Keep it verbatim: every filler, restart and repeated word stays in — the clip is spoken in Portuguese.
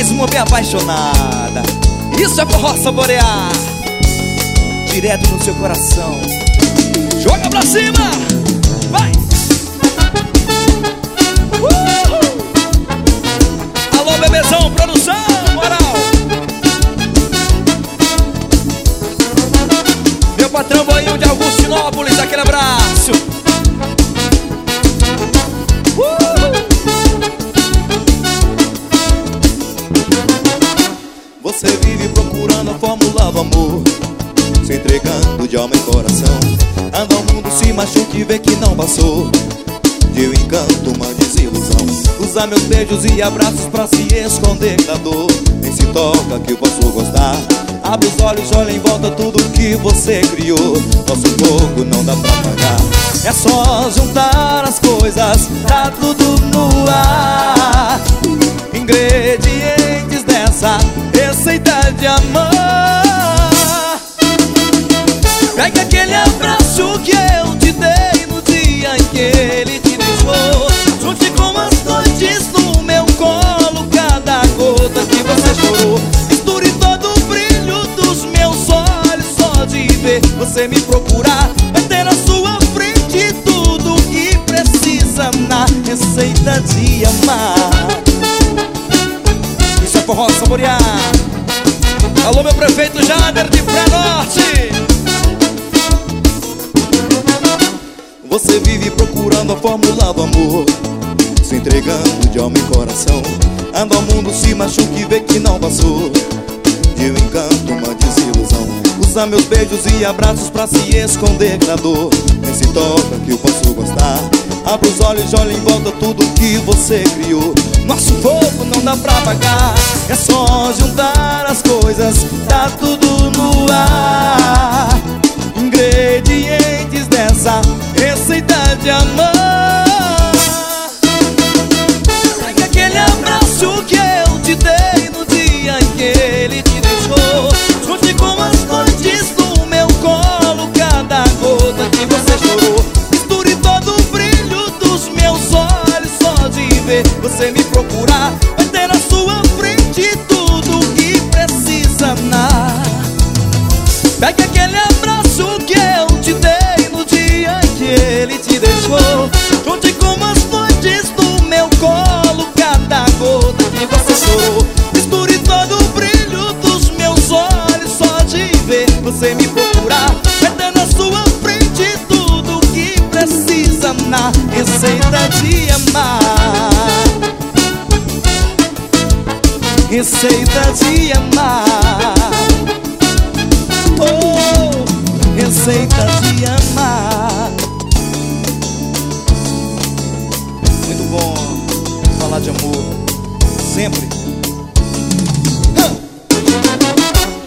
mais uma bem apaixonada. Isso é forró saborear, direto no seu coração. Joga pra cima, vai! Uh! Alô, bebezão, produção, moral. Meu patrão Boinho de Augustinópolis, aquele abraço. uh! Você vive procurando a fórmula do amor, se entregando de alma e coração. Anda o mundo, se machuca e vê que não passou de um encanto, uma desilusão. Usa meus beijos e abraços pra se esconder da dor. Nem se toca que eu posso gostar. Abre os olhos, olha em volta tudo que você criou. Nosso fogo não dá pra apagar. É só juntar as coisas, tá tudo no ar. Ingredientes dessa receita de amor. Pega aquele abraço que eu te dei no dia em que ele te deixou. Junte com as noites no meu colo, cada gota que você chorou. Misture todo o brilho dos meus olhos, só de ver você me procurar. Vai ter na sua frente tudo o que precisa na receita de amar. Isso é forró saborear. Alô, meu prefeito Jader de Pré-Norte. Você vive procurando a fórmula do amor, se entregando de alma e coração. Anda ao mundo, se machuca e vê que não passou de um encanto, uma desilusão. Usa meus beijos e abraços pra se esconder da dor. Nem se toca que eu posso gostar. Abre os olhos, olha em volta tudo que você criou. Nosso fogo não dá pra apagar. É só juntar as coisas, tá tudo no ar. Ingredientes dessa receita de amor. Pega aquele abraço que eu te dei no dia em que ele te deixou. Junte com as noites no meu colo, cada gota que você chorou. Misture todo o brilho dos meus olhos, só de ver você me procurar. Vai ter na sua frente tudo o que precisa na. Pega aquele abraço que eu te dei no dia em que ele te deixou. Junte com as noites no meu colo, cada gota que você chorou. Misture todo o brilho dos meus olhos, só de ver você me procurar. Vai ter na sua frente tudo o que precisa na receita de amar. Receita de amar. Oh, receita de amar. Muito bom falar de amor, sempre.